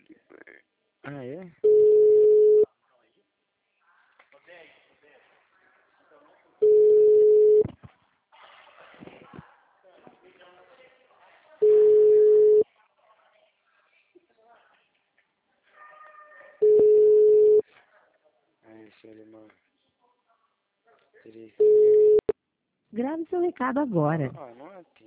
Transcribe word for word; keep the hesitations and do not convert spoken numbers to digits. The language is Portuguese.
Ah, é? Ai, seu alemão. Direito. Grave seu recado agora. Ah, não atende.